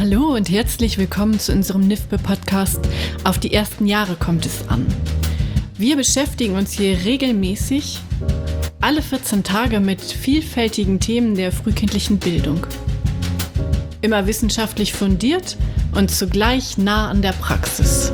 Hallo und herzlich willkommen zu unserem NIFBE-Podcast Auf die ersten Jahre kommt es an. Wir beschäftigen uns hier regelmäßig alle 14 Tage mit vielfältigen Themen der frühkindlichen Bildung. Immer wissenschaftlich fundiert und zugleich nah an der Praxis.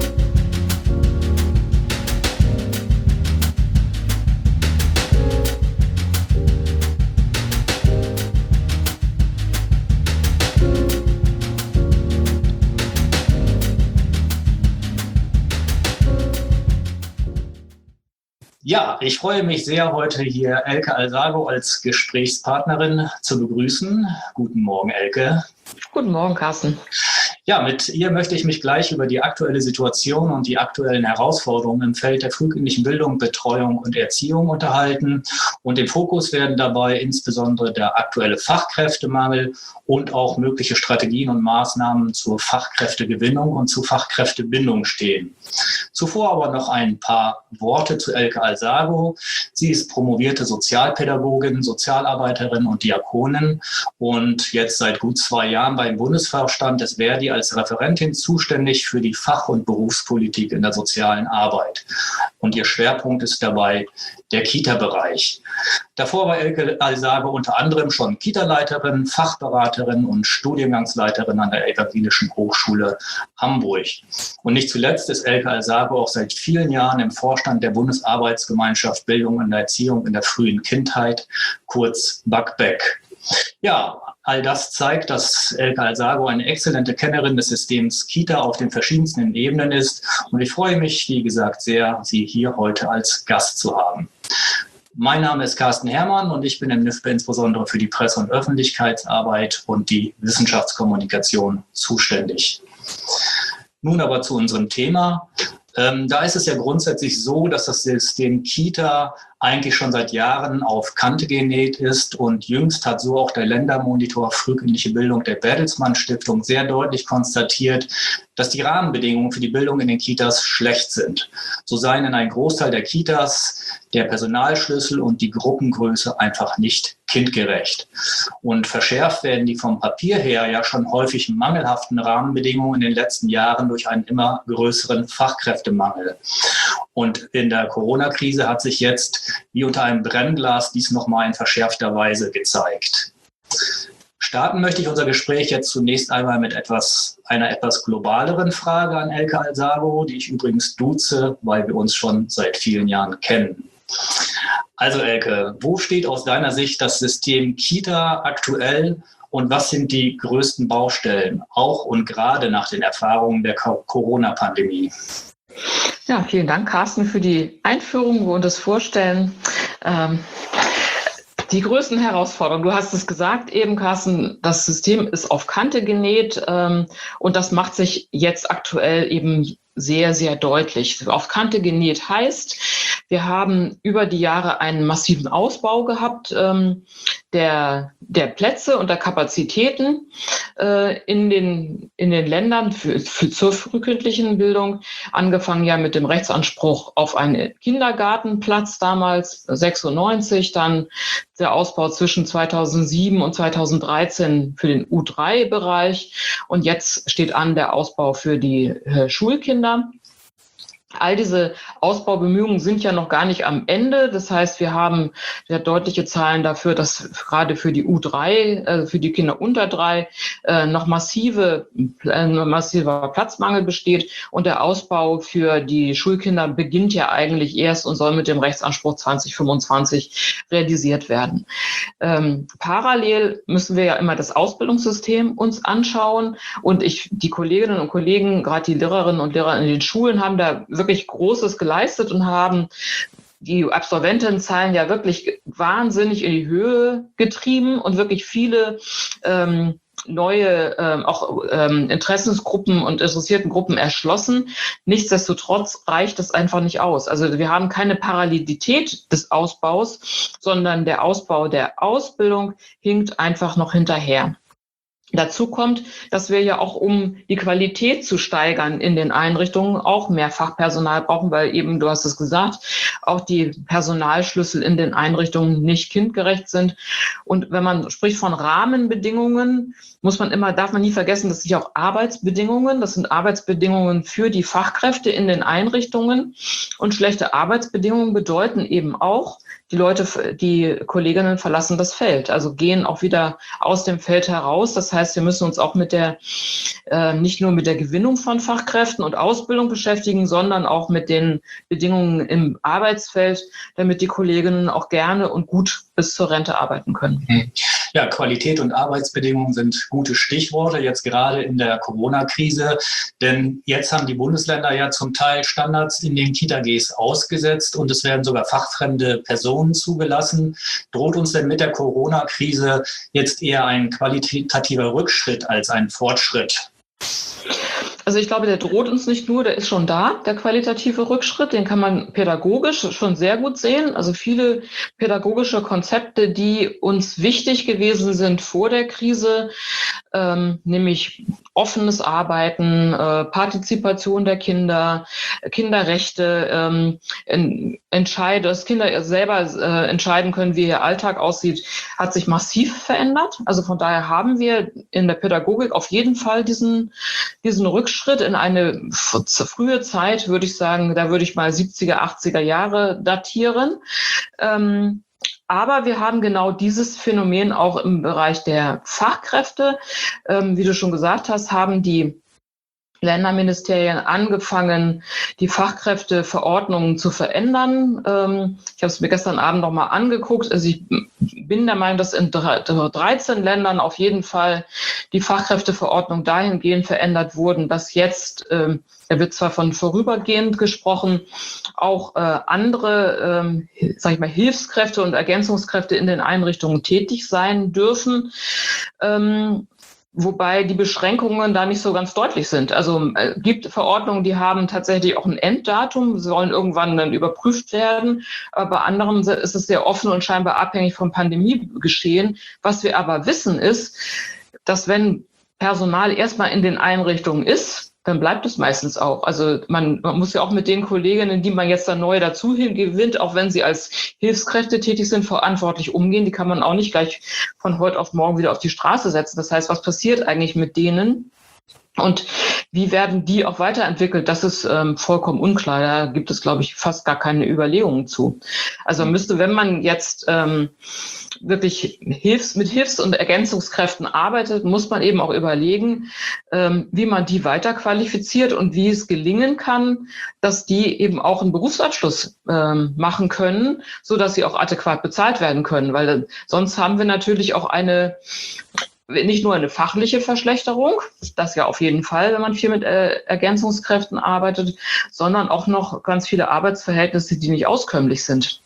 Ja, ich freue mich sehr, heute hier Elke Alsago als Gesprächspartnerin zu begrüßen. Guten Morgen, Elke. Guten Morgen, Carsten. Ja, mit ihr möchte ich mich gleich über die aktuelle Situation und die aktuellen Herausforderungen im Feld der frühkindlichen Bildung, Betreuung und Erziehung unterhalten. Und im Fokus werden dabei insbesondere der aktuelle Fachkräftemangel und auch mögliche Strategien und Maßnahmen zur Fachkräftegewinnung und zur Fachkräftebindung stehen. Zuvor aber noch ein paar Worte zu Elke Alsago. Sie ist promovierte Sozialpädagogin, Sozialarbeiterin und Diakonin und jetzt seit gut 2 Jahren beim Bundesvorstand des Verdi als Referentin zuständig für die Fach- und Berufspolitik in der sozialen Arbeit. Und ihr Schwerpunkt ist dabei der Kita-Bereich. Davor war Elke Alsago unter anderem schon Kita-Leiterin, Fachberaterin und Studiengangsleiterin an der Evangelischen Hochschule Hamburg. Und nicht zuletzt ist Elke Alsago auch seit vielen Jahren im Vorstand der Bundesarbeitsgemeinschaft Bildung und Erziehung in der frühen Kindheit, kurz BAKBEK. Ja, all das zeigt, dass Elke Alsago eine exzellente Kennerin des Systems Kita auf den verschiedensten Ebenen ist. Und ich freue mich, wie gesagt, sehr, Sie hier heute als Gast zu haben. Mein Name ist Carsten Herrmann und ich bin im NIFBE insbesondere für die Presse- und Öffentlichkeitsarbeit und die Wissenschaftskommunikation zuständig. Nun aber zu unserem Thema. Da ist es ja grundsätzlich so, dass das System Kita eigentlich schon seit Jahren auf Kante genäht ist und jüngst hat so auch der Ländermonitor Frühkindliche Bildung der Bertelsmann Stiftung sehr deutlich konstatiert, dass die Rahmenbedingungen für die Bildung in den Kitas schlecht sind. So seien in einem Großteil der Kitas der Personalschlüssel und die Gruppengröße einfach nicht kindgerecht. Und verschärft werden die vom Papier her ja schon häufig mangelhaften Rahmenbedingungen in den letzten Jahren durch einen immer größeren Fachkräftemangel. Und in der Corona-Krise hat sich jetzt wie unter einem Brennglas dies nochmal in verschärfter Weise gezeigt. Starten möchte ich unser Gespräch jetzt zunächst einmal mit einer etwas globaleren Frage an Elke Alsago, die ich übrigens duze, weil wir uns schon seit vielen Jahren kennen. Also Elke, wo steht aus deiner Sicht das System Kita aktuell und was sind die größten Baustellen, auch und gerade nach den Erfahrungen der Corona-Pandemie? Ja, vielen Dank, Carsten, für die Einführung und das Vorstellen. Die größten Herausforderungen, du hast es gesagt eben, Carsten, das System ist auf Kante genäht und das macht sich jetzt aktuell eben sehr, sehr deutlich. Auf Kante genäht heißt, wir haben über die Jahre einen massiven Ausbau gehabt der Plätze und der Kapazitäten in den Ländern zur frühkindlichen Bildung. Angefangen ja mit dem Rechtsanspruch auf einen Kindergartenplatz damals, 96, dann der Ausbau zwischen 2007 und 2013 für den U3-Bereich und jetzt steht an der Ausbau für die Schulkinder. All diese Ausbaubemühungen sind ja noch gar nicht am Ende. Das heißt, wir haben sehr deutliche Zahlen dafür, dass gerade für die U3, für die Kinder unter 3, noch massiver Platzmangel besteht. Und der Ausbau für die Schulkinder beginnt ja eigentlich erst und soll mit dem Rechtsanspruch 2025 realisiert werden. Parallel müssen wir ja immer das Ausbildungssystem uns anschauen. Und die Kolleginnen und Kollegen, gerade die Lehrerinnen und Lehrer in den Schulen, haben da wirklich Großes geleistet und haben die Absolventenzahlen ja wirklich wahnsinnig in die Höhe getrieben und wirklich viele neue Interessensgruppen und interessierten Gruppen erschlossen. Nichtsdestotrotz reicht das einfach nicht aus. Also wir haben keine Parallelität des Ausbaus, sondern der Ausbau der Ausbildung hinkt einfach noch hinterher. Dazu kommt, dass wir ja auch, um die Qualität zu steigern in den Einrichtungen, auch mehr Fachpersonal brauchen, weil eben, du hast es gesagt, auch die Personalschlüssel in den Einrichtungen nicht kindgerecht sind. Und wenn man spricht von Rahmenbedingungen, darf man nie vergessen, das sind ja auch Arbeitsbedingungen. Das sind Arbeitsbedingungen für die Fachkräfte in den Einrichtungen. Und schlechte Arbeitsbedingungen bedeuten eben auch, die Kolleginnen verlassen das Feld, also gehen auch wieder aus dem Feld heraus. Das heißt, wir müssen uns auch nicht nur mit der Gewinnung von Fachkräften und Ausbildung beschäftigen, sondern auch mit den Bedingungen im Arbeitsfeld, damit die Kolleginnen auch gerne und gut bis zur Rente arbeiten können. Ja, Qualität und Arbeitsbedingungen sind gute Stichworte, jetzt gerade in der Corona-Krise. Denn jetzt haben die Bundesländer ja zum Teil Standards in den Kita-Gs ausgesetzt und es werden sogar fachfremde Personen zugelassen. Droht uns denn mit der Corona-Krise jetzt eher ein qualitativer Rückschritt als ein Fortschritt? Also ich glaube, der droht uns nicht nur, der ist schon da, der qualitative Rückschritt, den kann man pädagogisch schon sehr gut sehen. Also viele pädagogische Konzepte, die uns wichtig gewesen sind vor der Krise, nämlich offenes Arbeiten, Partizipation der Kinder, Kinderrechte, dass Kinder selber entscheiden können, wie ihr Alltag aussieht, hat sich massiv verändert. Also von daher haben wir in der Pädagogik auf jeden Fall diesen Rückschritt in eine frühe Zeit, würde ich sagen, da würde ich mal 70er, 80er Jahre datieren. Aber wir haben genau dieses Phänomen auch im Bereich der Fachkräfte. Wie du schon gesagt hast, haben die Länderministerien angefangen, die Fachkräfteverordnungen zu verändern. Ich habe es mir gestern Abend noch mal angeguckt. Also ich bin der Meinung, dass in 13 Ländern auf jeden Fall die Fachkräfteverordnung dahingehend verändert wurden, dass jetzt, da wird zwar von vorübergehend gesprochen, auch andere, Hilfskräfte und Ergänzungskräfte in den Einrichtungen tätig sein dürfen. Wobei die Beschränkungen da nicht so ganz deutlich sind. Also gibt Verordnungen, die haben tatsächlich auch ein Enddatum, sollen irgendwann dann überprüft werden. Aber bei anderen ist es sehr offen und scheinbar abhängig vom Pandemiegeschehen. Was wir aber wissen ist, dass wenn Personal erstmal in den Einrichtungen ist, dann bleibt es meistens auch. Also man muss ja auch mit den Kolleginnen, die man jetzt dann neu dazu gewinnt, auch wenn sie als Hilfskräfte tätig sind, verantwortlich umgehen. Die kann man auch nicht gleich von heute auf morgen wieder auf die Straße setzen. Das heißt, was passiert eigentlich mit denen? Und wie werden die auch weiterentwickelt? Das ist vollkommen unklar. Da gibt es, glaube ich, fast gar keine Überlegungen zu. Also wenn man jetzt wirklich mit Hilfs- und Ergänzungskräften arbeitet, muss man eben auch überlegen, wie man die weiterqualifiziert und wie es gelingen kann, dass die eben auch einen Berufsabschluss machen können, so dass sie auch adäquat bezahlt werden können. Weil sonst haben wir natürlich auch nicht nur eine fachliche Verschlechterung, das ja auf jeden Fall, wenn man viel mit Ergänzungskräften arbeitet, sondern auch noch ganz viele Arbeitsverhältnisse, die nicht auskömmlich sind.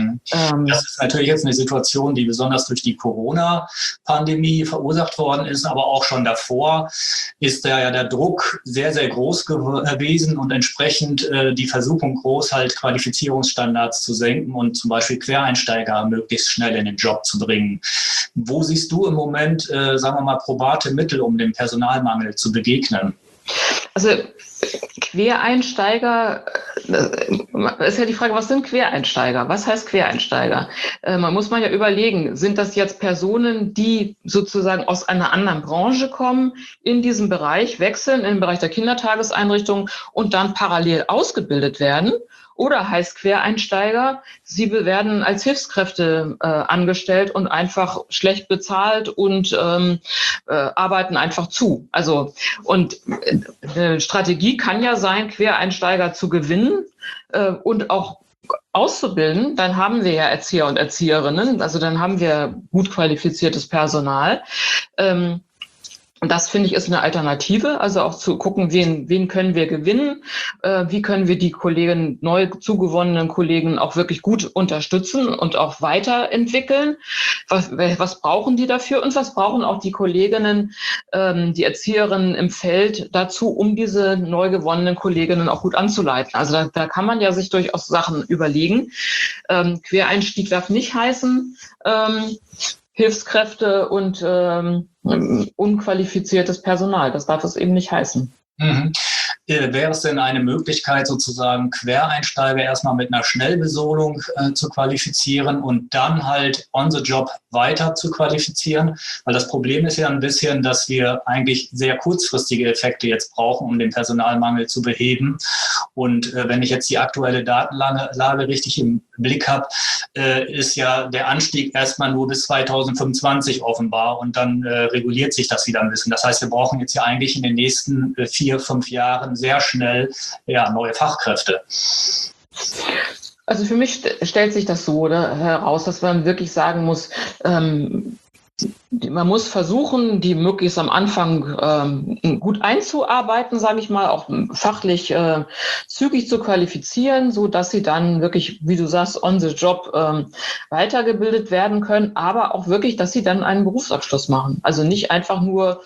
Das ist natürlich jetzt eine Situation, die besonders durch die Corona-Pandemie verursacht worden ist, aber auch schon davor ist ja der Druck sehr, sehr groß gewesen und entsprechend die Versuchung groß, halt Qualifizierungsstandards zu senken und zum Beispiel Quereinsteiger möglichst schnell in den Job zu bringen. Wo siehst du im Moment, sagen wir mal, probate Mittel, um dem Personalmangel zu begegnen? Also Quereinsteiger, ist ja die Frage, was sind Quereinsteiger? Was heißt Quereinsteiger? Man muss ja überlegen, sind das jetzt Personen, die sozusagen aus einer anderen Branche kommen, in diesem Bereich wechseln, im Bereich der Kindertageseinrichtung und dann parallel ausgebildet werden? Oder heißt Quereinsteiger, sie werden als Hilfskräfte angestellt und einfach schlecht bezahlt und arbeiten einfach zu. Also und eine Strategie kann ja sein, Quereinsteiger zu gewinnen und auch auszubilden. Dann haben wir ja Erzieher und Erzieherinnen, also dann haben wir gut qualifiziertes Personal. Und das, finde ich, ist eine Alternative, also auch zu gucken, wen können wir gewinnen, wie können wir die neu zugewonnenen Kollegen auch wirklich gut unterstützen und auch weiterentwickeln. Was brauchen die dafür und was brauchen auch die Kolleginnen, die Erzieherinnen im Feld dazu, um diese neu gewonnenen Kolleginnen auch gut anzuleiten. Also da kann man ja sich durchaus Sachen überlegen. Quereinstieg darf nicht heißen, Hilfskräfte und unqualifiziertes Personal. Das darf es eben nicht heißen. Mhm. Wäre es denn eine Möglichkeit, sozusagen Quereinsteiger erstmal mit einer Schnellbesolung zu qualifizieren und dann halt on the job weiter zu qualifizieren? Weil das Problem ist ja ein bisschen, dass wir eigentlich sehr kurzfristige Effekte jetzt brauchen, um den Personalmangel zu beheben. Und wenn ich jetzt die aktuelle Datenlage richtig im Blick habe, ist ja der Anstieg erstmal nur bis 2025 offenbar und dann reguliert sich das wieder ein bisschen. Das heißt, wir brauchen jetzt ja eigentlich in den nächsten 4-5 Jahren sehr schnell neue Fachkräfte. Also für mich stellt sich das so heraus, dass man wirklich sagen muss, man muss versuchen, die möglichst am Anfang gut einzuarbeiten, sage ich mal, auch fachlich zügig zu qualifizieren, so dass sie dann wirklich, wie du sagst, on the job weitergebildet werden können, aber auch wirklich, dass sie dann einen Berufsabschluss machen. Also nicht einfach nur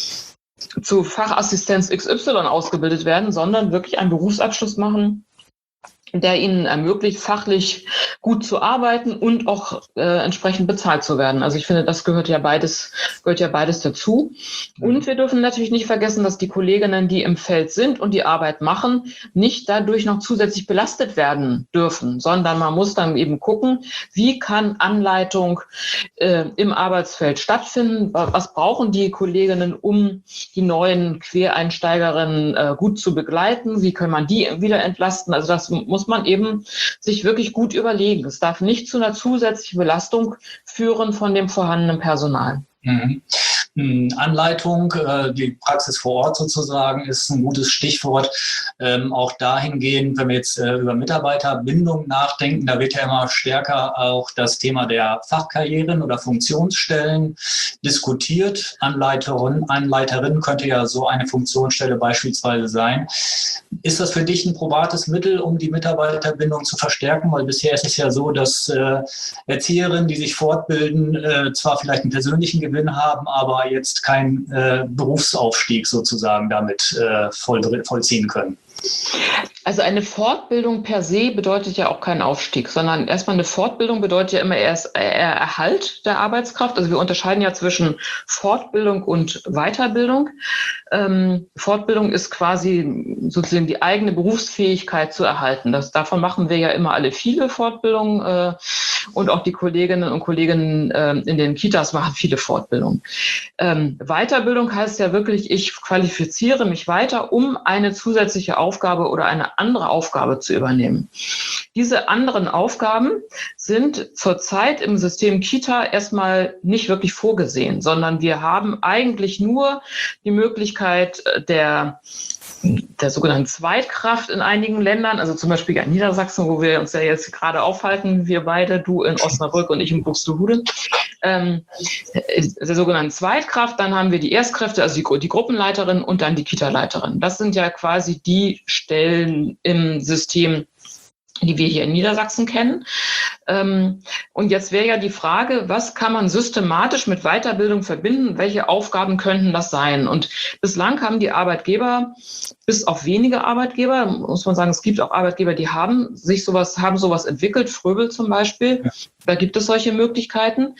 zu Fachassistenz XY ausgebildet werden, sondern wirklich einen Berufsabschluss machen, der ihnen ermöglicht, fachlich gut zu arbeiten und auch entsprechend bezahlt zu werden. Also ich finde, das gehört ja beides dazu. Und wir dürfen natürlich nicht vergessen, dass die Kolleginnen, die im Feld sind und die Arbeit machen, nicht dadurch noch zusätzlich belastet werden dürfen, sondern man muss dann eben gucken, wie kann Anleitung im Arbeitsfeld stattfinden? Was brauchen die Kolleginnen, um die neuen Quereinsteigerinnen gut zu begleiten? Wie kann man die wieder entlasten? Also das muss man eben sich wirklich gut überlegen. Es darf nicht zu einer zusätzlichen Belastung führen von dem vorhandenen Personal. Mhm. Anleitung, die Praxis vor Ort sozusagen, ist ein gutes Stichwort. Auch dahingehend, wenn wir jetzt über Mitarbeiterbindung nachdenken, da wird ja immer stärker auch das Thema der Fachkarrieren oder Funktionsstellen diskutiert. Anleiterin könnte ja so eine Funktionsstelle beispielsweise sein. Ist das für dich ein probates Mittel, um die Mitarbeiterbindung zu verstärken? Weil bisher ist es ja so, dass Erzieherinnen, die sich fortbilden, zwar vielleicht einen persönlichen Gewinn haben, aber jetzt keinen Berufsaufstieg sozusagen damit vollziehen können. Also eine Fortbildung per se bedeutet ja auch keinen Aufstieg, sondern erstmal eine Fortbildung bedeutet ja immer erst Erhalt der Arbeitskraft. Also wir unterscheiden ja zwischen Fortbildung und Weiterbildung. Fortbildung ist quasi sozusagen die eigene Berufsfähigkeit zu erhalten. Davon machen wir ja immer alle viele Fortbildungen und auch die Kolleginnen und Kollegen in den Kitas machen viele Fortbildungen. Weiterbildung heißt ja wirklich, ich qualifiziere mich weiter, um eine zusätzliche Aufgabe oder eine andere Aufgabe zu übernehmen. Diese anderen Aufgaben sind zurzeit im System Kita erstmal nicht wirklich vorgesehen, sondern wir haben eigentlich nur die Möglichkeit der sogenannten Zweitkraft in einigen Ländern, also zum Beispiel in Niedersachsen, wo wir uns ja jetzt gerade aufhalten, wir beide, du in Osnabrück und ich in Buxtehude, der sogenannten Zweitkraft, dann haben wir die Erstkräfte, also die Gruppenleiterin und dann die Kita-Leiterin. Das sind ja quasi die Stellen im System, die wir hier in Niedersachsen kennen. Und jetzt wäre ja die Frage, was kann man systematisch mit Weiterbildung verbinden? Welche Aufgaben könnten das sein? Und bislang haben die Arbeitgeber, bis auf wenige Arbeitgeber, muss man sagen, es gibt auch Arbeitgeber, die haben sowas entwickelt, Fröbel zum Beispiel. Ja. Da gibt es solche Möglichkeiten.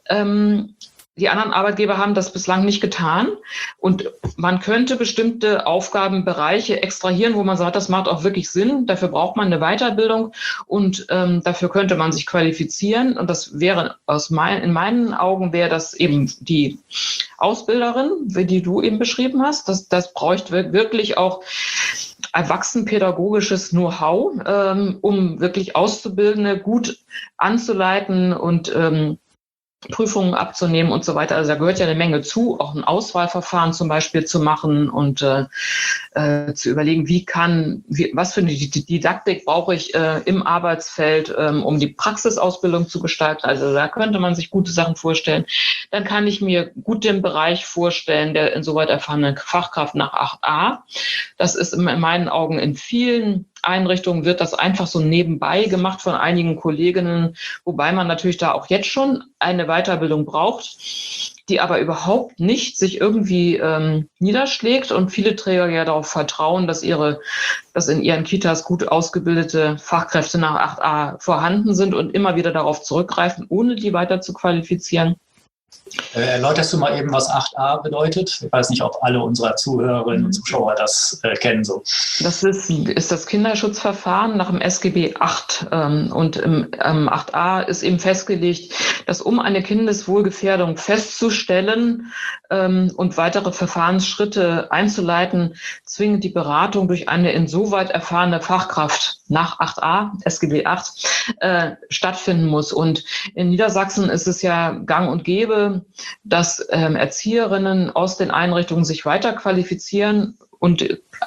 Die anderen Arbeitgeber haben das bislang nicht getan und man könnte bestimmte Aufgabenbereiche extrahieren, wo man sagt, das macht auch wirklich Sinn, dafür braucht man eine Weiterbildung und dafür könnte man sich qualifizieren und das wäre in meinen Augen wäre das eben die Ausbilderin, die du eben beschrieben hast, das bräuchte wirklich auch erwachsenenpädagogisches Know-how, um wirklich Auszubildende gut anzuleiten und Prüfungen abzunehmen und so weiter. Also da gehört ja eine Menge zu, auch ein Auswahlverfahren zum Beispiel zu machen und zu überlegen, was für eine Didaktik brauche ich im Arbeitsfeld, um die Praxisausbildung zu gestalten. Also da könnte man sich gute Sachen vorstellen. Dann kann ich mir gut den Bereich vorstellen, der insoweit erfahrene Fachkraft nach 8a. Das ist in meinen Augen in vielen Einrichtungen wird das einfach so nebenbei gemacht von einigen Kolleginnen, wobei man natürlich da auch jetzt schon eine Weiterbildung braucht, die aber überhaupt nicht sich irgendwie niederschlägt und viele Träger ja darauf vertrauen, dass in ihren Kitas gut ausgebildete Fachkräfte nach 8a vorhanden sind und immer wieder darauf zurückgreifen, ohne die weiter zu qualifizieren. Erläuterst du mal eben, was 8a bedeutet? Ich weiß nicht, ob alle unserer Zuhörerinnen und Zuschauer das kennen. So. Das ist das Kinderschutzverfahren nach dem SGB VIII. Und im 8a ist eben festgelegt, dass um eine Kindeswohlgefährdung festzustellen und weitere Verfahrensschritte einzuleiten, zwingend die Beratung durch eine insoweit erfahrene Fachkraft nach 8a, SGB VIII, stattfinden muss. Und in Niedersachsen ist es ja gang und gäbe, dass Erzieherinnen aus den Einrichtungen sich weiter qualifizieren und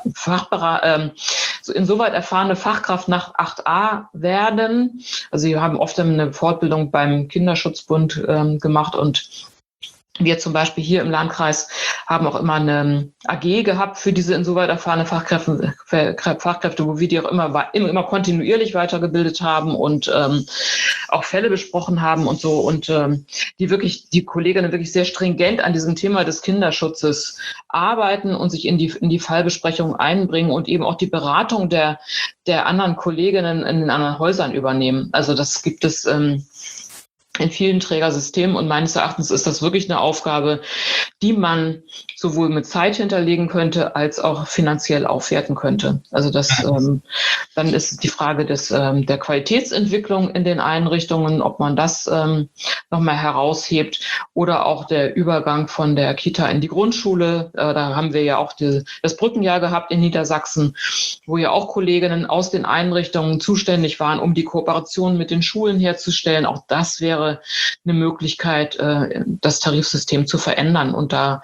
insoweit erfahrene Fachkraft nach 8a werden. Also sie haben oft eine Fortbildung beim Kinderschutzbund gemacht und wir zum Beispiel hier im Landkreis haben auch immer eine AG gehabt für diese insoweit erfahrene Fachkräfte, wo wir die auch immer kontinuierlich weitergebildet haben und auch Fälle besprochen haben und so. Und die Kolleginnen wirklich sehr stringent an diesem Thema des Kinderschutzes arbeiten und sich in die Fallbesprechung einbringen und eben auch die Beratung der anderen Kolleginnen in den anderen Häusern übernehmen. Also das gibt es in vielen Trägersystemen und meines Erachtens ist das wirklich eine Aufgabe, die man sowohl mit Zeit hinterlegen könnte, als auch finanziell aufwerten könnte. Also dann ist die Frage der Qualitätsentwicklung in den Einrichtungen, ob man das nochmal heraushebt oder auch der Übergang von der Kita in die Grundschule. Da haben wir ja auch das Brückenjahr gehabt in Niedersachsen, wo ja auch Kolleginnen aus den Einrichtungen zuständig waren, um die Kooperation mit den Schulen herzustellen. Auch das wäre eine Möglichkeit, das Tarifsystem zu verändern und da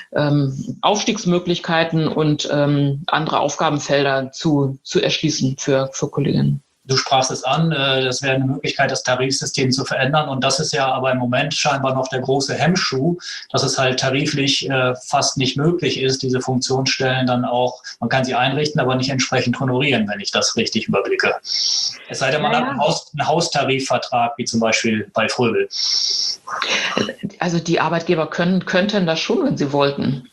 Aufstiegsmöglichkeiten und andere Aufgabenfelder zu erschließen für Kolleginnen. Du sprachst es an, das wäre eine Möglichkeit, das Tarifsystem zu verändern. Und das ist ja aber im Moment scheinbar noch der große Hemmschuh, dass es halt tariflich fast nicht möglich ist, diese Funktionsstellen dann auch, man kann sie einrichten, aber nicht entsprechend honorieren, wenn ich das richtig überblicke. Es sei denn, man hat einen Haustarifvertrag, wie zum Beispiel bei Fröbel. Also die Arbeitgeber könnten das schon, wenn sie wollten.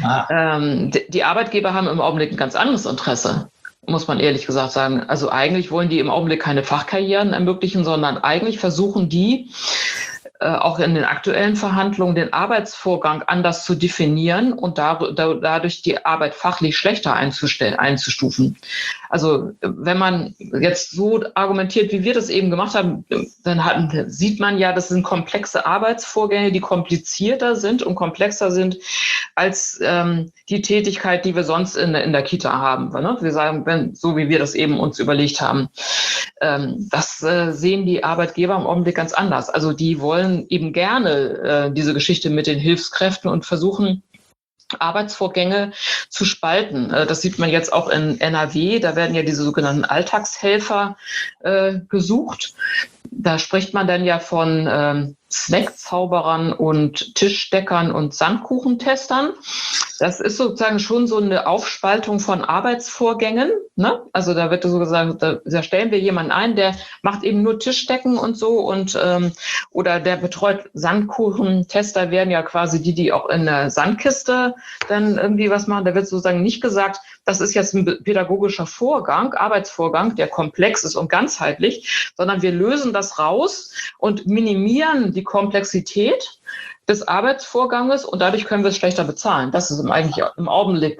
Die Arbeitgeber haben im Augenblick ein ganz anderes Interesse, muss man ehrlich gesagt sagen. Also eigentlich wollen die im Augenblick keine Fachkarrieren ermöglichen, sondern eigentlich versuchen die, auch in den aktuellen Verhandlungen, den Arbeitsvorgang anders zu definieren und dadurch die Arbeit fachlich schlechter einzustufen. Also wenn man jetzt so argumentiert, wie wir das eben gemacht haben, dann sieht man ja, das sind komplexe Arbeitsvorgänge, die komplizierter sind und komplexer sind als die Tätigkeit, die wir sonst in der Kita haben. Ne? Wir sagen, so wie wir das eben uns überlegt haben. Das sehen die Arbeitgeber im Augenblick ganz anders. Also die wollen eben gerne diese Geschichte mit den Hilfskräften und versuchen, Arbeitsvorgänge zu spalten. Das sieht man jetzt auch in NRW. Da werden ja diese sogenannten Alltagshelfer gesucht. Da spricht man dann ja von Snackzauberern und Tischdeckern und Sandkuchentestern. Das ist sozusagen schon so eine Aufspaltung von Arbeitsvorgängen. Ne? Also da wird so gesagt, da stellen wir jemanden ein, der macht eben nur Tischdecken und so und oder der betreut Sandkuchentester werden ja quasi die auch in der Sandkiste dann irgendwie was machen. Da wird sozusagen nicht gesagt, das ist jetzt ein pädagogischer Vorgang, Arbeitsvorgang, der komplex ist und ganzheitlich, sondern wir lösen das raus und minimieren die Komplexität des Arbeitsvorganges und dadurch können wir es schlechter bezahlen. Das ist eigentlich im Augenblick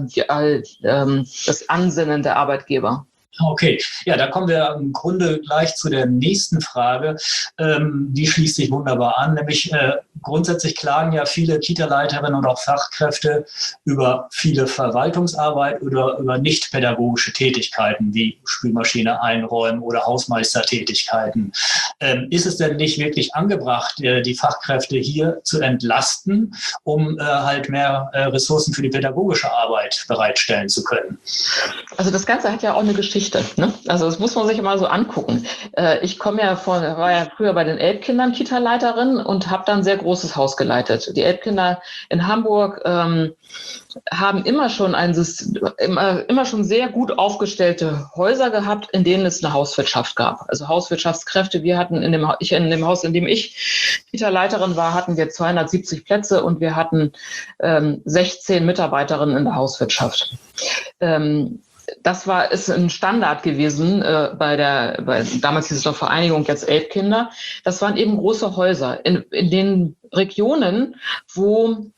das Ansinnen der Arbeitgeber. Okay, ja, da kommen wir im Grunde gleich zu der nächsten Frage. Die schließt sich wunderbar an, nämlich grundsätzlich klagen ja viele Kita-Leiterinnen und auch Fachkräfte über viele Verwaltungsarbeit oder über nicht-pädagogische Tätigkeiten wie Spülmaschine einräumen oder Hausmeistertätigkeiten. Ist es denn nicht wirklich angebracht, die Fachkräfte hier zu entlasten, um halt mehr Ressourcen für die pädagogische Arbeit bereitstellen zu können? Also das Ganze hat ja auch eine Geschichte. Ne? Also das muss man sich mal so angucken. Ich war ja früher bei den Elbkindern Kita-Leiterin und habe dann ein sehr großes Haus geleitet. Die Elbkinder in Hamburg haben immer schon sehr gut aufgestellte Häuser gehabt, in denen es eine Hauswirtschaft gab. Also Hauswirtschaftskräfte. Wir hatten in dem Haus, in dem ich Kita-Leiterin war, hatten wir 270 Plätze und wir hatten 16 Mitarbeiterinnen in der Hauswirtschaft. ist ein Standard gewesen damals hieß es noch Vereinigung, jetzt Elbkinder. Das waren eben große Häuser in den Regionen, wo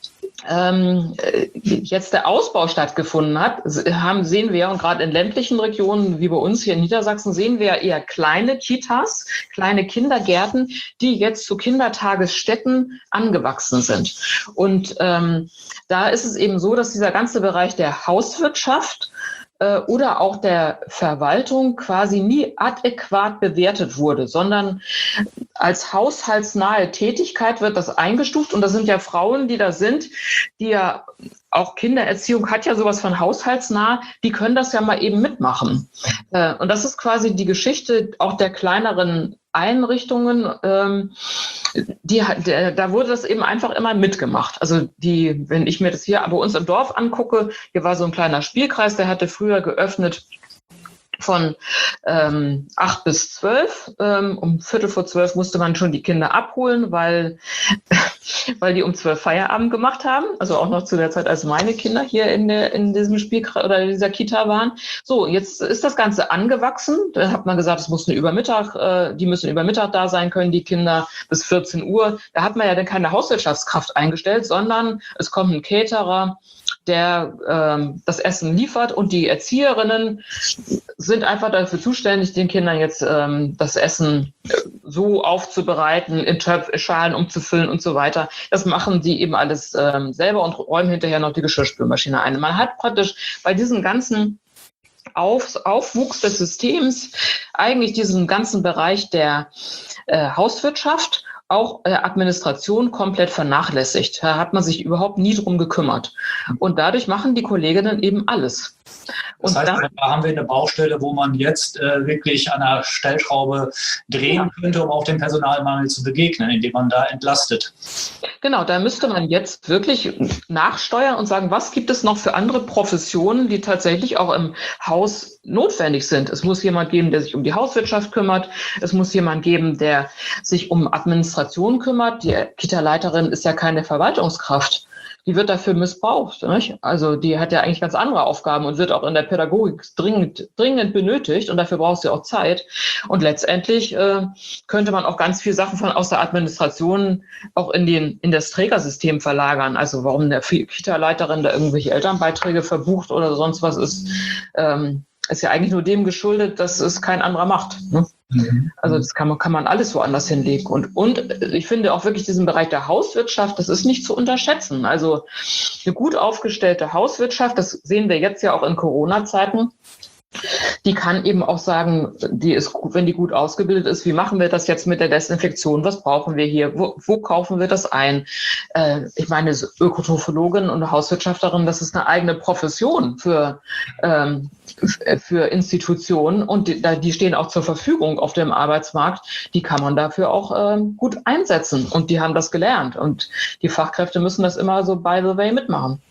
jetzt der Ausbau stattgefunden hat, sehen wir, und gerade in ländlichen Regionen wie bei uns hier in Niedersachsen, sehen wir eher kleine Kitas, kleine Kindergärten, die jetzt zu Kindertagesstätten angewachsen sind. Und da ist es eben so, dass dieser ganze Bereich der Hauswirtschaft oder auch der Verwaltung quasi nie adäquat bewertet wurde, sondern als haushaltsnahe Tätigkeit wird das eingestuft. Und das sind ja Frauen, die da sind, die ja auch Kindererziehung hat ja sowas von haushaltsnah, die können das ja mal eben mitmachen. Und das ist quasi die Geschichte auch der kleineren Einrichtungen, da wurde das eben einfach immer mitgemacht. Also wenn ich mir das hier bei uns im Dorf angucke, hier war so ein kleiner Spielkreis, der hatte früher geöffnet von 8 bis 12. Um 11:45 musste man schon die Kinder abholen, weil die um 12 Feierabend gemacht haben. Also auch noch zu der Zeit, als meine Kinder hier in diesem Spielkreis oder in dieser Kita waren. So, jetzt ist das Ganze angewachsen. Da hat man gesagt, die müssen über Mittag da sein können, die Kinder bis 14 Uhr. Da hat man ja dann keine Hauswirtschaftskraft eingestellt, sondern es kommt ein Caterer, der das Essen liefert, und die Erzieherinnen sind einfach dafür zuständig, den Kindern jetzt das Essen so aufzubereiten, in Schalen umzufüllen und so weiter. Das machen die eben alles selber und räumen hinterher noch die Geschirrspülmaschine ein. Man hat praktisch bei diesem ganzen Aufwuchs des Systems eigentlich diesen ganzen Bereich der Hauswirtschaft, auch Administration komplett vernachlässigt. Da hat man sich überhaupt nie drum gekümmert. Und dadurch machen die Kolleginnen eben alles. Das heißt, da haben wir eine Baustelle, wo man jetzt wirklich an der Stellschraube drehen könnte, um auch dem Personalmangel zu begegnen, indem man da entlastet. Genau, da müsste man jetzt wirklich nachsteuern und sagen, was gibt es noch für andere Professionen, die tatsächlich auch im Haus notwendig sind. Es muss jemand geben, der sich um die Hauswirtschaft kümmert. Es muss jemand geben, der sich um Administration kümmert. Die Kita-Leiterin ist ja keine Verwaltungskraft. Die wird dafür missbraucht, nicht? Also die hat ja eigentlich ganz andere Aufgaben und wird auch in der Pädagogik dringend benötigt, und dafür braucht sie auch Zeit. Und letztendlich könnte man auch ganz viele Sachen aus der Administration auch in das Trägersystem verlagern. Also warum eine Kita-Leiterin da irgendwelche Elternbeiträge verbucht oder sonst was ist ja eigentlich nur dem geschuldet, dass es kein anderer macht. Ne? Also das kann man alles woanders hinlegen. Und ich finde auch wirklich diesen Bereich der Hauswirtschaft, das ist nicht zu unterschätzen. Also eine gut aufgestellte Hauswirtschaft, das sehen wir jetzt ja auch in Corona-Zeiten, die kann eben auch sagen, die ist gut, wenn die gut ausgebildet ist, wie machen wir das jetzt mit der Desinfektion? Was brauchen wir hier? Wo kaufen wir das ein? Ich meine, Ökotrophologin und Hauswirtschafterin, das ist eine eigene Profession für Institutionen, und die stehen auch zur Verfügung auf dem Arbeitsmarkt. Die kann man dafür auch gut einsetzen, und die haben das gelernt, und die Fachkräfte müssen das immer so by the way mitmachen.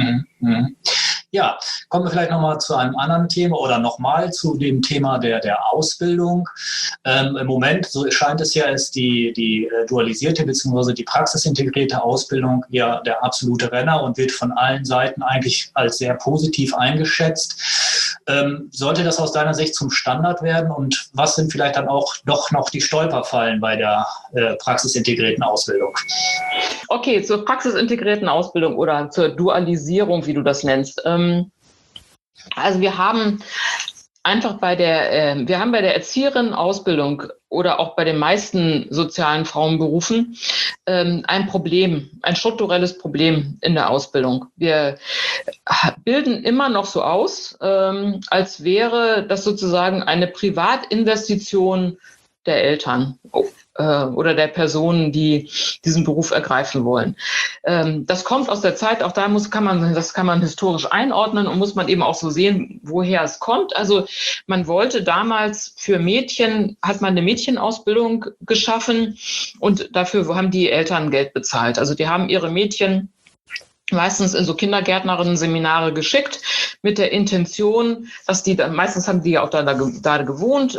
Ja, kommen wir vielleicht nochmal zu einem anderen Thema oder nochmal zu dem Thema der Ausbildung. Im Moment, so scheint es ja, ist die dualisierte bzw. die praxisintegrierte Ausbildung ja der absolute Renner und wird von allen Seiten eigentlich als sehr positiv eingeschätzt. Sollte das aus deiner Sicht zum Standard werden, und was sind vielleicht dann auch doch noch die Stolperfallen bei der praxisintegrierten Ausbildung? Okay, zur praxisintegrierten Ausbildung oder zur Dualisierung, wie du das nennst. Also wir haben einfach bei der Erzieherinnenausbildung oder auch bei den meisten sozialen Frauenberufen ein Problem, ein strukturelles Problem in der Ausbildung. Wir bilden immer noch so aus, als wäre das sozusagen eine Privatinvestition der Eltern oder der Personen, die diesen Beruf ergreifen wollen. Das kommt aus der Zeit, auch das kann man historisch einordnen, und muss man eben auch so sehen, woher es kommt. Also man wollte damals für Mädchen, hat man eine Mädchenausbildung geschaffen, und dafür haben die Eltern Geld bezahlt. Also die haben ihre Mädchen meistens in so Kindergärtnerinnen-Seminare geschickt, mit der Intention, dass meistens haben die ja auch da gewohnt,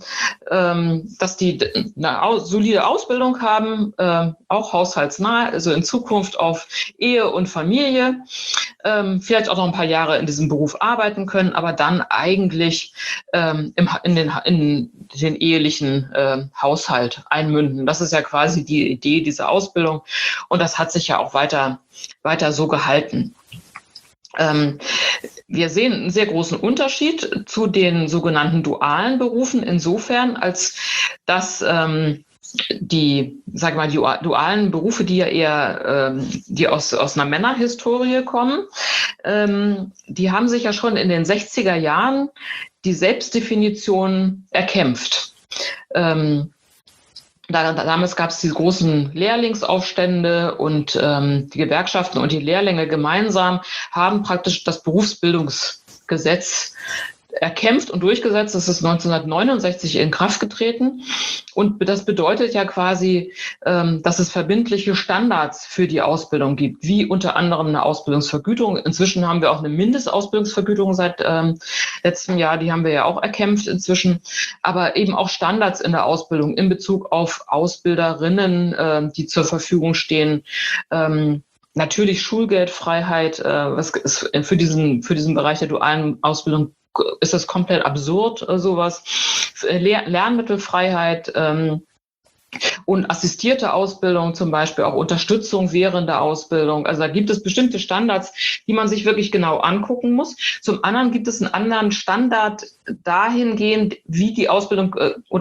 dass die eine solide Ausbildung haben, auch haushaltsnah, also in Zukunft auf Ehe und Familie. vielleicht auch noch ein paar Jahre in diesem Beruf arbeiten können, aber dann eigentlich in den ehelichen Haushalt einmünden. Das ist ja quasi die Idee dieser Ausbildung und das hat sich ja auch weiter so gehalten. Wir sehen einen sehr großen Unterschied zu den sogenannten dualen Berufen insofern, als dass die dualen Berufe, die ja eher die aus einer Männerhistorie kommen, die haben sich ja schon in den 60er Jahren die Selbstdefinition erkämpft. Damals gab es die großen Lehrlingsaufstände und die Gewerkschaften und die Lehrlinge gemeinsam haben praktisch das Berufsbildungsgesetz erkämpft und durchgesetzt. Das ist 1969 in Kraft getreten. Und das bedeutet ja quasi, dass es verbindliche Standards für die Ausbildung gibt, wie unter anderem eine Ausbildungsvergütung. Inzwischen haben wir auch eine Mindestausbildungsvergütung seit letztem Jahr. Die haben wir ja auch erkämpft inzwischen. Aber eben auch Standards in der Ausbildung in Bezug auf Ausbilderinnen, die zur Verfügung stehen. Natürlich Schulgeldfreiheit, was ist für diesen Bereich der dualen Ausbildung ist das komplett absurd, sowas. Lernmittelfreiheit und assistierte Ausbildung zum Beispiel, auch Unterstützung während der Ausbildung. Also da gibt es bestimmte Standards, die man sich wirklich genau angucken muss. Zum anderen gibt es einen anderen Standard dahingehend, wie die Ausbildung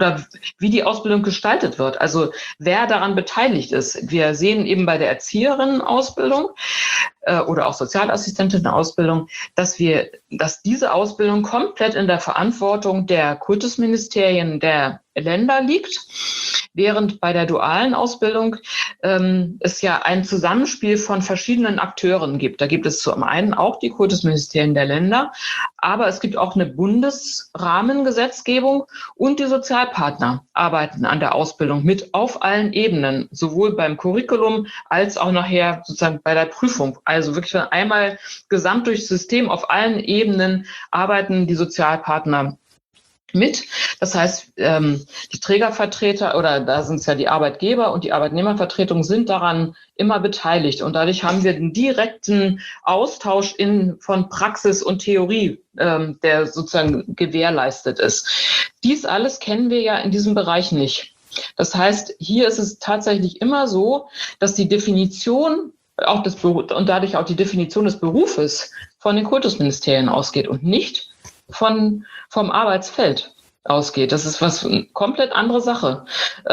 gestaltet wird. Also wer daran beteiligt ist. Wir sehen eben bei der Erzieherinnenausbildung oder auch Sozialassistentinnenausbildung, dass diese Ausbildung komplett in der Verantwortung der Kultusministerien der Länder liegt, während bei der dualen Ausbildung es ja ein Zusammenspiel von verschiedenen Akteuren gibt. Da gibt es zum einen auch die Kultusministerien der Länder, aber es gibt auch eine Bundesrahmengesetzgebung und die Sozialpartner arbeiten an der Ausbildung mit auf allen Ebenen, sowohl beim Curriculum als auch nachher sozusagen bei der Prüfung. Also wirklich einmal gesamt durchs System auf allen Ebenen arbeiten die Sozialpartner mit. Das heißt, die Trägervertreter oder da sind es ja die Arbeitgeber und die Arbeitnehmervertretung sind daran immer beteiligt. Und dadurch haben wir einen direkten Austausch von Praxis und Theorie, der sozusagen gewährleistet ist. Dies alles kennen wir ja in diesem Bereich nicht. Das heißt, hier ist es tatsächlich immer so, dass die Definition auch und dadurch auch die Definition des Berufes von den Kultusministerien ausgeht und nicht vom Arbeitsfeld ausgeht. Das ist eine komplett andere Sache.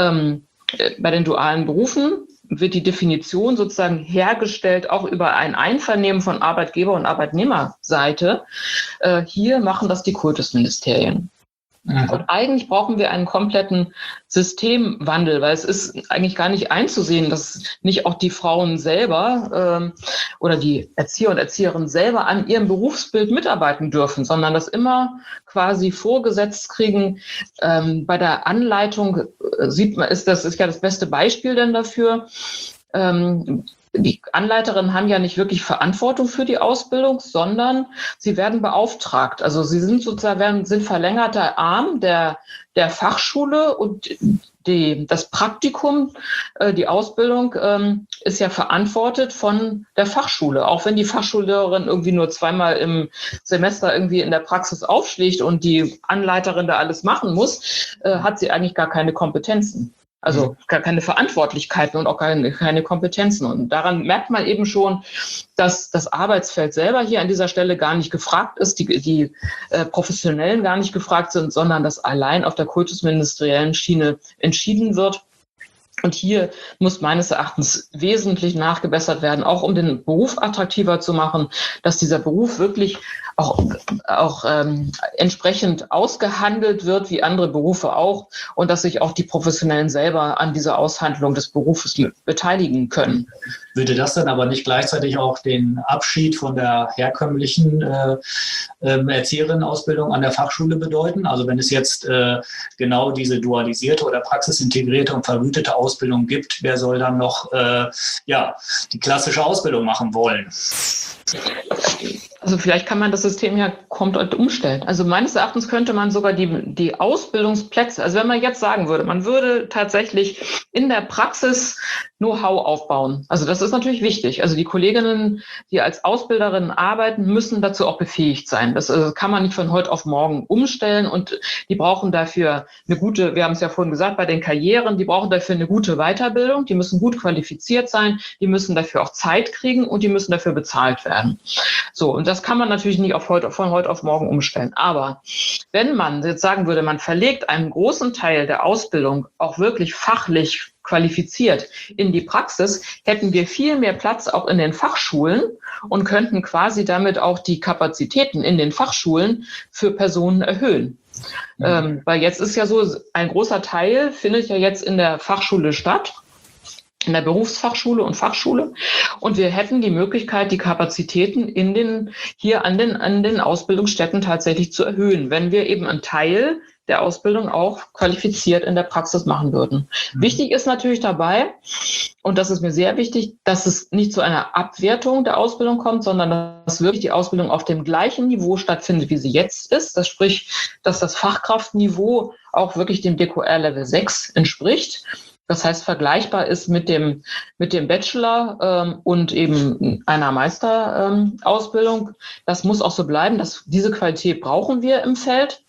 Bei den dualen Berufen wird die Definition sozusagen hergestellt, auch über ein Einvernehmen von Arbeitgeber- und Arbeitnehmerseite. Hier machen das die Kultusministerien. Und eigentlich brauchen wir einen kompletten Systemwandel, weil es ist eigentlich gar nicht einzusehen, dass nicht auch die Frauen selber oder die Erzieher und Erzieherinnen selber an ihrem Berufsbild mitarbeiten dürfen, sondern das immer quasi vorgesetzt kriegen. Bei der Anleitung sieht man, das ist ja das beste Beispiel denn dafür. Die Anleiterinnen haben ja nicht wirklich Verantwortung für die Ausbildung, sondern sie werden beauftragt. Also sie sind sozusagen sind verlängerter Arm der Fachschule und das Praktikum, die Ausbildung ist ja verantwortet von der Fachschule. Auch wenn die Fachschullehrerin irgendwie nur zweimal im Semester irgendwie in der Praxis aufschlägt und die Anleiterin da alles machen muss, hat sie eigentlich gar keine Kompetenzen. Also gar keine Verantwortlichkeiten und auch keine Kompetenzen. Und daran merkt man eben schon, dass das Arbeitsfeld selber hier an dieser Stelle gar nicht gefragt ist, die Professionellen gar nicht gefragt sind, sondern dass allein auf der kultusministeriellen Schiene entschieden wird. Und hier muss meines Erachtens wesentlich nachgebessert werden, auch um den Beruf attraktiver zu machen, dass dieser Beruf wirklich auch entsprechend ausgehandelt wird, wie andere Berufe auch, und dass sich auch die Professionellen selber an dieser Aushandlung des Berufes beteiligen können. Würde das dann aber nicht gleichzeitig auch den Abschied von der herkömmlichen Erzieherinnenausbildung an der Fachschule bedeuten? Also wenn es jetzt genau diese dualisierte oder praxisintegrierte und vergütete Ausbildung gibt, wer soll dann noch die klassische Ausbildung machen wollen? Also vielleicht kann man das System ja komplett umstellen. Also meines Erachtens könnte man sogar die Ausbildungsplätze, also wenn man jetzt sagen würde, man würde tatsächlich in der Praxis Know-how aufbauen. Also das ist natürlich wichtig. Also die Kolleginnen, die als Ausbilderinnen arbeiten, müssen dazu auch befähigt sein. Das kann man nicht von heute auf morgen umstellen und die brauchen dafür eine gute, wir haben es ja vorhin gesagt, bei den Karrieren, die brauchen dafür eine gute Weiterbildung, die müssen gut qualifiziert sein, die müssen dafür auch Zeit kriegen und die müssen dafür bezahlt werden. So, und das kann man natürlich nicht von heute auf morgen umstellen. Aber wenn man jetzt sagen würde, man verlegt einen großen Teil der Ausbildung auch wirklich fachlich qualifiziert in die Praxis, hätten wir viel mehr Platz auch in den Fachschulen und könnten quasi damit auch die Kapazitäten in den Fachschulen für Personen erhöhen. Weil jetzt ist ja so, ein großer Teil findet ja jetzt in der Fachschule statt, in der Berufsfachschule und Fachschule. Und wir hätten die Möglichkeit, die Kapazitäten an den Ausbildungsstätten tatsächlich zu erhöhen, wenn wir eben einen Teil der Ausbildung auch qualifiziert in der Praxis machen würden. Wichtig ist natürlich dabei, und das ist mir sehr wichtig, dass es nicht zu einer Abwertung der Ausbildung kommt, sondern dass wirklich die Ausbildung auf dem gleichen Niveau stattfindet, wie sie jetzt ist. Das spricht, dass das Fachkraftniveau auch wirklich dem DQR Level 6 entspricht. Das heißt, vergleichbar ist mit dem Bachelor und eben einer Meisterausbildung. Das muss auch so bleiben. Diese Qualität brauchen wir im Feld.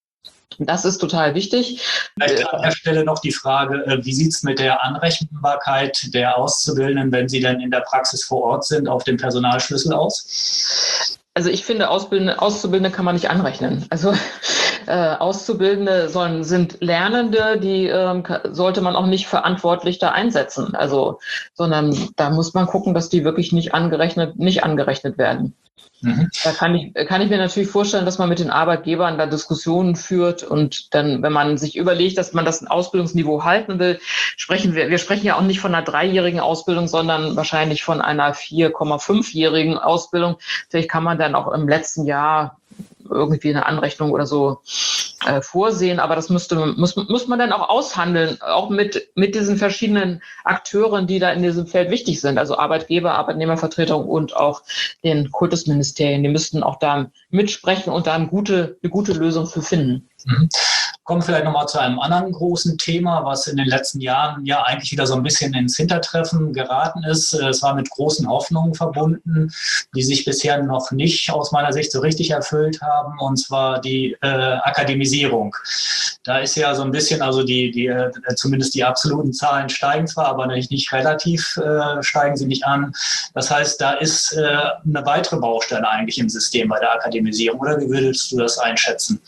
Das ist total wichtig. Vielleicht an der Stelle noch die Frage, wie sieht es mit der Anrechenbarkeit der Auszubildenden, wenn sie dann in der Praxis vor Ort sind, auf dem Personalschlüssel aus? Also ich finde, Auszubildende kann man nicht anrechnen. Also Auszubildende sind Lernende, die sollte man auch nicht verantwortlich da einsetzen. Also, sondern da muss man gucken, dass die wirklich nicht angerechnet werden. Da kann ich mir natürlich vorstellen, dass man mit den Arbeitgebern da Diskussionen führt und dann, wenn man sich überlegt, dass man das Ausbildungsniveau halten will, wir sprechen ja auch nicht von einer 3-jährigen Ausbildung, sondern wahrscheinlich von einer 4,5-jährigen Ausbildung. Vielleicht kann man dann auch im letzten Jahr irgendwie eine Anrechnung oder so vorsehen, aber das muss man dann auch aushandeln, auch mit diesen verschiedenen Akteuren, die da in diesem Feld wichtig sind, also Arbeitgeber, Arbeitnehmervertretung und auch den Kultusministerien, die müssten auch da mitsprechen und da eine gute Lösung für finden. Kommen vielleicht nochmal zu einem anderen großen Thema, was in den letzten Jahren ja eigentlich wieder so ein bisschen ins Hintertreffen geraten ist. Es war mit großen Hoffnungen verbunden, die sich bisher noch nicht aus meiner Sicht so richtig erfüllt haben, und zwar die Akademisierung. Da ist ja so ein bisschen, also zumindest die absoluten Zahlen steigen zwar, aber nicht relativ steigen sie nicht an. Das heißt, da ist eine weitere Baustelle eigentlich im System bei der Akademisierung. Oder wie würdest du das einschätzen?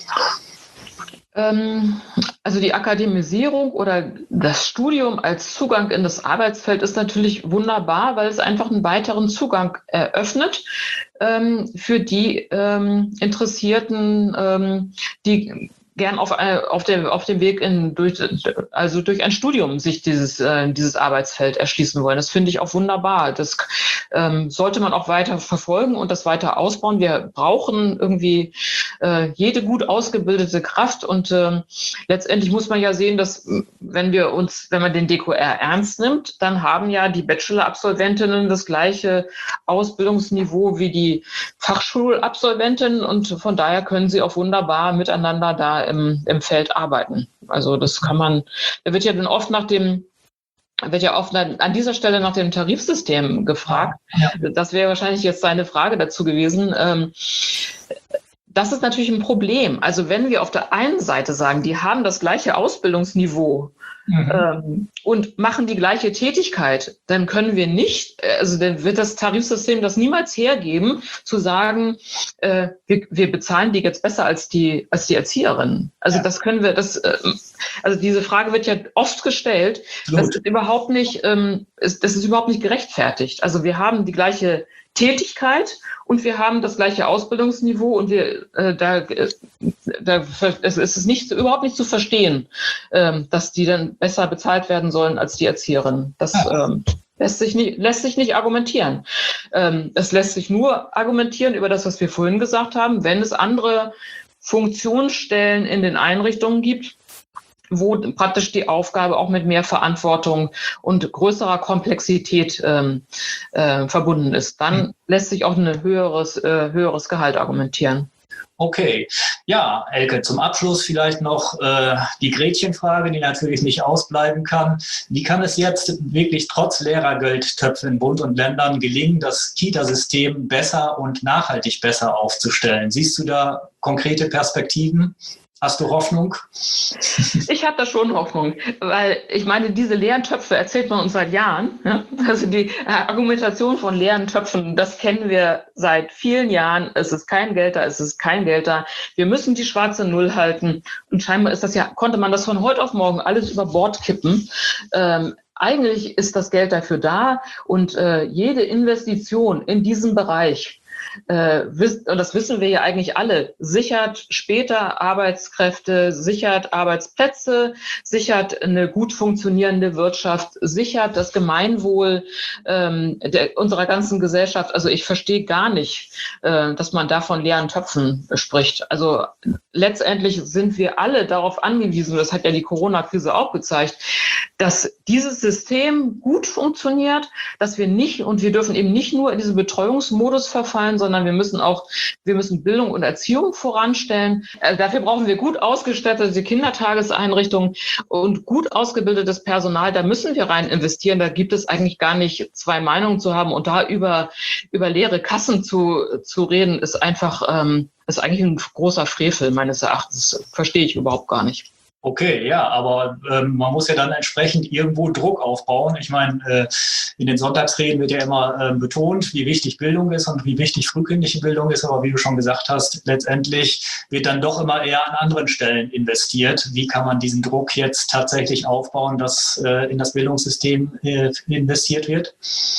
Also die Akademisierung oder das Studium als Zugang in das Arbeitsfeld ist natürlich wunderbar, weil es einfach einen weiteren Zugang eröffnet für die Interessierten, die gern auf dem Weg durch ein Studium sich dieses Arbeitsfeld erschließen wollen. Das finde ich auch wunderbar. Das sollte man auch weiter verfolgen und das weiter ausbauen. Wir brauchen irgendwie jede gut ausgebildete Kraft und letztendlich muss man ja sehen, dass wenn man den DQR ernst nimmt, dann haben ja die Bachelor-Absolventinnen das gleiche Ausbildungsniveau wie die Fachschulabsolventinnen und von daher können sie auch wunderbar miteinander da im Feld arbeiten. Also das kann man, da wird ja dann oft an dieser Stelle nach dem Tarifsystem gefragt. Ja. Das wäre wahrscheinlich jetzt seine Frage dazu gewesen. Das ist natürlich ein Problem. Also wenn wir auf der einen Seite sagen, die haben das gleiche Ausbildungsniveau und machen die gleiche Tätigkeit, dann können wir nicht, also dann wird das Tarifsystem das niemals hergeben, zu sagen, wir bezahlen die jetzt besser als die Erzieherinnen. Also ja. Also diese Frage wird ja oft gestellt. Das ist überhaupt nicht gerechtfertigt. Also wir haben die gleiche Tätigkeit und wir haben das gleiche Ausbildungsniveau und es ist überhaupt nicht zu verstehen, dass die dann besser bezahlt werden sollen als die Erzieherinnen. Das lässt sich nicht argumentieren. Es lässt sich nur argumentieren über das, was wir vorhin gesagt haben, wenn es andere Funktionsstellen in den Einrichtungen gibt, wo praktisch die Aufgabe auch mit mehr Verantwortung und größerer Komplexität verbunden ist. Dann lässt sich auch ein höheres Gehalt argumentieren. Okay. Ja, Elke, zum Abschluss vielleicht noch die Gretchenfrage, die natürlich nicht ausbleiben kann. Wie kann es jetzt wirklich trotz Lehrergeldtöpfe in Bund und Ländern gelingen, das Kita-System besser und nachhaltig besser aufzustellen? Siehst du da konkrete Perspektiven? Hast du Hoffnung? Ich habe da schon Hoffnung, weil ich meine, diese leeren Töpfe erzählt man uns seit Jahren. Ja? Also die Argumentation von leeren Töpfen, das kennen wir seit vielen Jahren. Es ist kein Geld da, es ist kein Geld da. Wir müssen die schwarze Null halten. Und scheinbar konnte man das von heute auf morgen alles über Bord kippen. Eigentlich ist das Geld dafür da und jede Investition in diesem Bereich, und das wissen wir ja eigentlich alle, sichert später Arbeitskräfte, sichert Arbeitsplätze, sichert eine gut funktionierende Wirtschaft, sichert das Gemeinwohl unserer ganzen Gesellschaft. Also ich verstehe gar nicht, dass man da von leeren Töpfen spricht. Also letztendlich sind wir alle darauf angewiesen, das hat ja die Corona-Krise auch gezeigt, dass dieses System gut funktioniert, dass wir dürfen eben nicht nur in diesen Betreuungsmodus verfallen, sondern wir müssen Bildung und Erziehung voranstellen. Dafür brauchen wir gut ausgestattete Kindertageseinrichtungen und gut ausgebildetes Personal. Da müssen wir rein investieren. Da gibt es eigentlich gar nicht zwei Meinungen zu haben. Und da über leere Kassen zu reden, ist eigentlich ein großer Frevel meines Erachtens. Das verstehe ich überhaupt gar nicht. Okay, ja, aber man muss ja dann entsprechend irgendwo Druck aufbauen. Ich meine, in den Sonntagsreden wird ja immer betont, wie wichtig Bildung ist und wie wichtig frühkindliche Bildung ist. Aber wie du schon gesagt hast, letztendlich wird dann doch immer eher an anderen Stellen investiert. Wie kann man diesen Druck jetzt tatsächlich aufbauen, dass in das Bildungssystem investiert wird?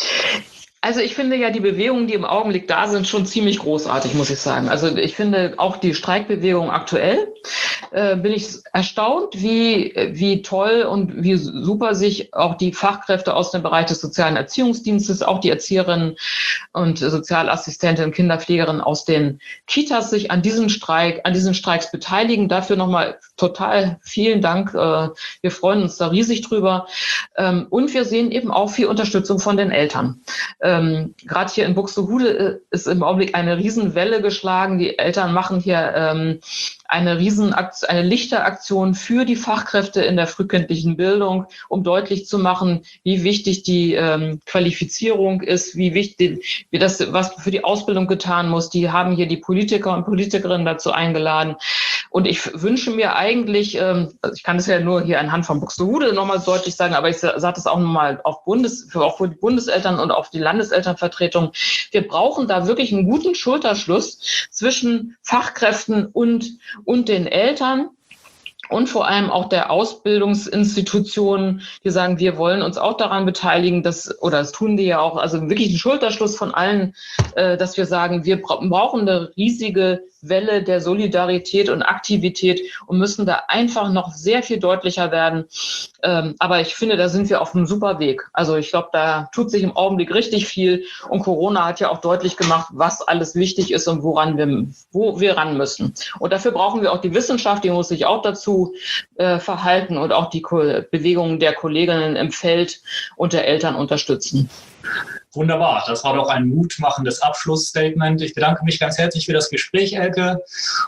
Also ich finde ja die Bewegungen, die im Augenblick da sind, schon ziemlich großartig, muss ich sagen. Also ich finde auch die Streikbewegung aktuell, bin ich erstaunt, wie toll und wie super sich auch die Fachkräfte aus dem Bereich des sozialen Erziehungsdienstes, auch die Erzieherinnen und Sozialassistentinnen, Kinderpflegerinnen aus den Kitas sich an diesen Streiks beteiligen. Dafür nochmal total vielen Dank. Wir freuen uns da riesig drüber. Und wir sehen eben auch viel Unterstützung von den Eltern. Gerade hier in Buxtehude ist im Augenblick eine Riesenwelle geschlagen. Die Eltern machen hier eine Lichteraktion für die Fachkräfte in der frühkindlichen Bildung, um deutlich zu machen, wie wichtig die Qualifizierung ist, wie wichtig, was für die Ausbildung getan muss. Die haben hier die Politiker und Politikerinnen dazu eingeladen. Und ich wünsche mir eigentlich, ich kann das ja nur hier anhand von Buxtehude nochmal deutlich sagen, aber ich sage das auch nochmal auch für die Bundeseltern und auf die Landeselternvertretung. Wir brauchen da wirklich einen guten Schulterschluss zwischen Fachkräften und den Eltern. Und vor allem auch der Ausbildungsinstitutionen, die sagen, wir wollen uns auch daran beteiligen, das tun die ja auch, also wirklich ein Schulterschluss von allen, dass wir sagen, wir brauchen eine riesige Welle der Solidarität und Aktivität und müssen da einfach noch sehr viel deutlicher werden. Aber ich finde, da sind wir auf einem super Weg. Also ich glaube, da tut sich im Augenblick richtig viel und Corona hat ja auch deutlich gemacht, was alles wichtig ist und wo wir ran müssen. Und dafür brauchen wir auch die Wissenschaft, die muss sich auch dazu verhalten und auch die Bewegungen der Kolleginnen im Feld und der Eltern unterstützen. Wunderbar, das war doch ein mutmachendes Abschlussstatement. Ich bedanke mich ganz herzlich für das Gespräch, Elke,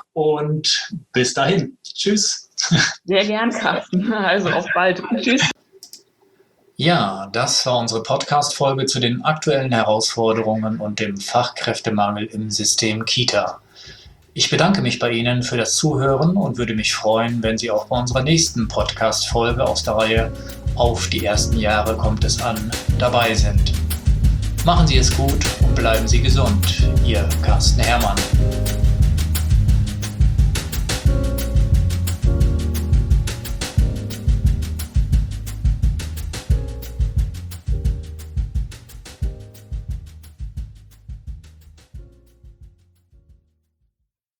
und bis dahin. Tschüss. Sehr gern, Carsten. Also auf bald. Tschüss. Ja, das war unsere Podcast-Folge zu den aktuellen Herausforderungen und dem Fachkräftemangel im System Kita. Ich bedanke mich bei Ihnen für das Zuhören und würde mich freuen, wenn Sie auch bei unserer nächsten Podcast-Folge aus der Reihe Auf die ersten Jahre kommt es an dabei sind. Machen Sie es gut und bleiben Sie gesund. Ihr Carsten Herrmann.